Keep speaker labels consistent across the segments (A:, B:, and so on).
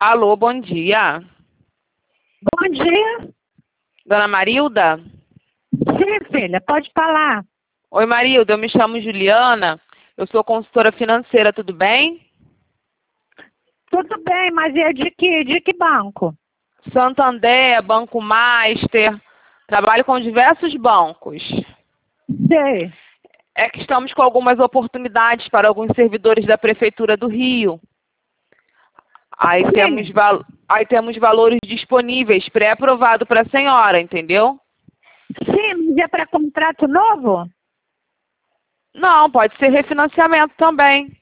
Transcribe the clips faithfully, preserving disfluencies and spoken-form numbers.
A: Alô, bom dia.
B: Bom dia.
A: Dona Marilda?
B: Sim, filha, pode falar.
A: Oi, Marilda, eu me chamo Juliana, eu sou consultora financeira, tudo bem?
B: Tudo bem, mas é de que, de que banco?
A: Santander, Banco Master, trabalho com diversos bancos.
B: Sei.
A: É que estamos com algumas oportunidades para alguns servidores da Prefeitura do Rio. Aí
B: Sim.
A: temos, val... Aí temos valores disponíveis, pré-aprovado para a senhora, entendeu?
B: Sim, mas é para contrato novo?
A: Não, pode ser refinanciamento também.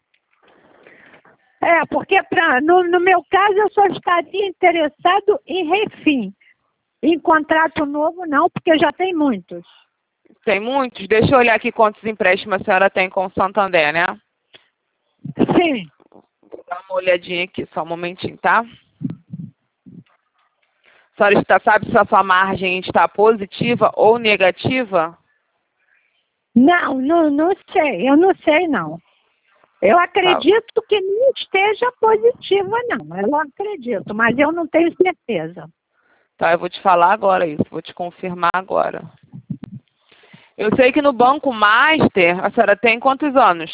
B: É, porque pra, no, no meu caso eu só estaria interessado em refim. Em contrato novo não, porque já tem muitos.
A: Tem muitos? Deixa eu olhar aqui quantos empréstimos a senhora tem com o Santander, né?
B: Sim.
A: Vou dar uma olhadinha aqui, só um momentinho, tá? A senhora está, sabe se a sua margem está positiva ou negativa?
B: Não, não, não sei, eu não sei não. Eu
A: Tá,
B: acredito que não esteja positiva não, eu acredito, mas eu não tenho certeza.
A: tá, eu vou te falar agora isso, vou te confirmar agora. Eu sei que no Banco Master, a senhora tem quantos anos?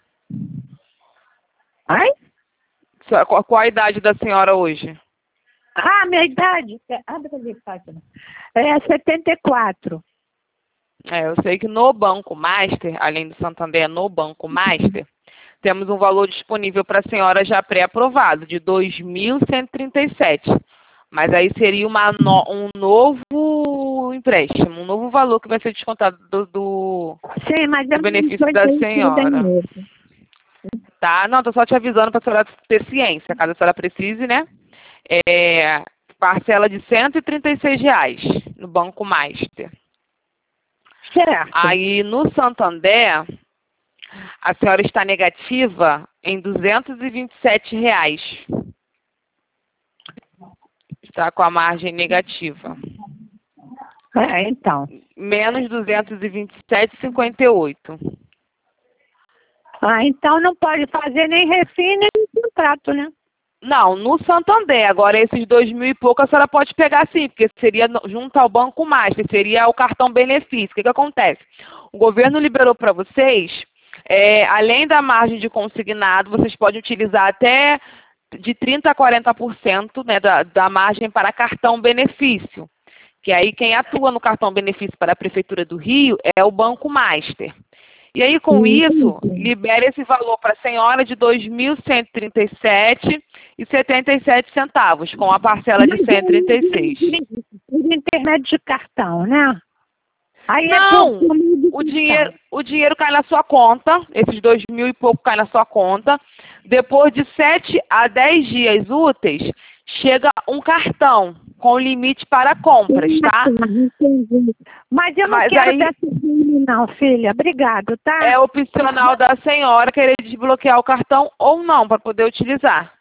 B: Ai?
A: Senhora- Qual qual a idade da senhora hoje?
B: Ah, minha idade. Abre ali, página. É setenta e quatro.
A: É, eu sei que no Banco Master, além do Santander, no Banco Master, temos um valor disponível para a senhora já pré-aprovado, de dois mil cento e trinta e sete. Mas aí seria uma no, um novo empréstimo, um novo valor que vai ser descontado do, do,
B: Sim, mas eu
A: do
B: não
A: benefício
B: estou
A: da
B: entendendo
A: senhora.
B: mesmo.
A: Tá? Não, tô só te avisando para a senhora ter ciência, caso a senhora precise, né? É, parcela de cento e trinta e seis reais no Banco Master.
B: Certo.
A: Aí no Santander, a senhora está negativa em duzentos e vinte e sete reais. Está com a margem negativa.
B: É, então.
A: Menos duzentos e vinte e sete vírgula cinquenta e oito.
B: Ah, então não pode fazer nem refim, nem contrato, né?
A: Não, no Santander. Agora, esses dois mil e pouco a senhora pode pegar sim, porque seria no- junto ao Banco Master, seria o cartão benefício. O que, que acontece? O governo liberou para vocês, é, além da margem de consignado, vocês podem utilizar até de trinta por cento a quarenta por cento, né, da, da margem para cartão benefício. Que aí quem atua no cartão benefício para a Prefeitura do Rio é o Banco Master. E aí, com isso,
B: Entendi.
A: libera esse valor para a senhora de dois mil cento e trinta e sete reais e setenta e sete centavos, com a parcela de
B: Mas
A: cento e trinta e seis.
B: é por intermédio de cartão, né? Aí é por
A: Não!
B: por meio de
A: O
B: cartão.
A: dinheiro, o dinheiro cai na sua conta, esses dois mil e pouco cai na sua conta. Depois de sete a dez dias úteis, chega um cartão com limite para compras, tá?
B: Entendi. Mas eu não
A: Mas
B: quero
A: aí
B: dessa forma, não, filha. Obrigado, tá?
A: é opcional da senhora querer desbloquear o cartão ou não, para poder utilizar.